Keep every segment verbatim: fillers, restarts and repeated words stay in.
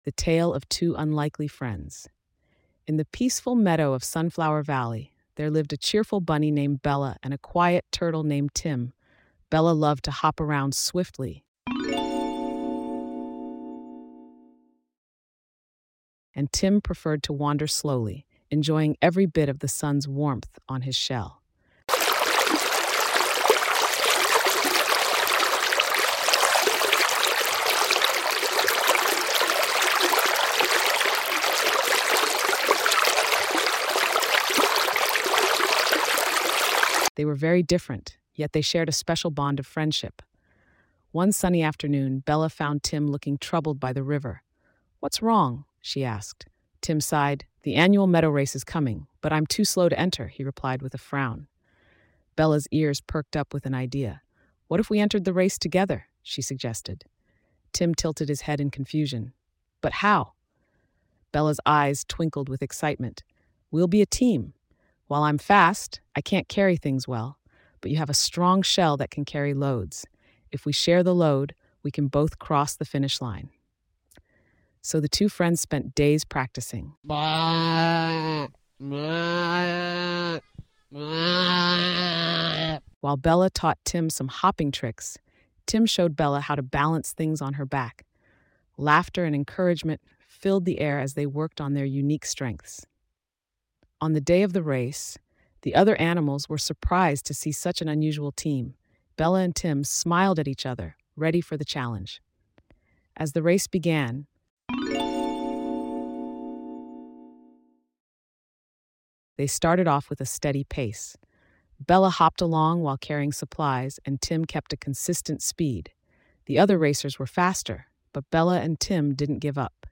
The Tale of Two Unlikely Friends. In the peaceful meadow of Sunflower Valley, there lived a cheerful bunny named Bella and a quiet turtle named Tim. Bella loved to hop around swiftly, and Tim preferred to wander slowly, enjoying every bit of the sun's warmth on his shell. They were very different, yet they shared a special bond of friendship. One sunny afternoon, Bella found Tim looking troubled by the river. "What's wrong?" she asked. Tim sighed. "The annual meadow race is coming, but I'm too slow to enter," he replied with a frown. Bella's ears perked up with an idea. "What if we entered the race together?" she suggested. Tim tilted his head in confusion. "But how?" Bella's eyes twinkled with excitement. "We'll be a team. While I'm fast, I can't carry things well, but you have a strong shell that can carry loads. If we share the load, we can both cross the finish line." So the two friends spent days practicing. While Bella taught Tim some hopping tricks, Tim showed Bella how to balance things on her back. Laughter and encouragement filled the air as they worked on their unique strengths. On the day of the race, the other animals were surprised to see such an unusual team. Bella and Tim smiled at each other, ready for the challenge. As the race began, they started off with a steady pace. Bella hopped along while carrying supplies, and Tim kept a consistent speed. The other racers were faster, but Bella and Tim didn't give up.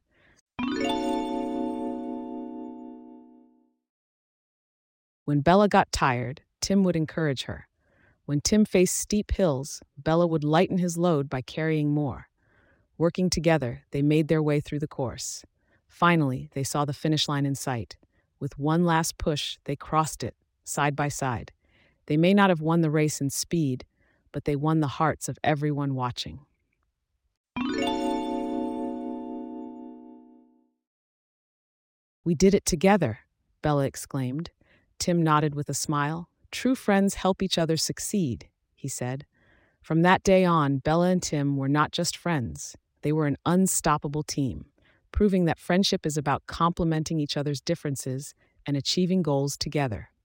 When Bella got tired, Tim would encourage her. When Tim faced steep hills, Bella would lighten his load by carrying more. Working together, they made their way through the course. Finally, they saw the finish line in sight. With one last push, they crossed it, side by side. They may not have won the race in speed, but they won the hearts of everyone watching. "We did it together," Bella exclaimed. Tim nodded with a smile. "True friends help each other succeed," he said. From that day on, Bella and Tim were not just friends. They were an unstoppable team, proving that friendship is about complementing each other's differences and achieving goals together.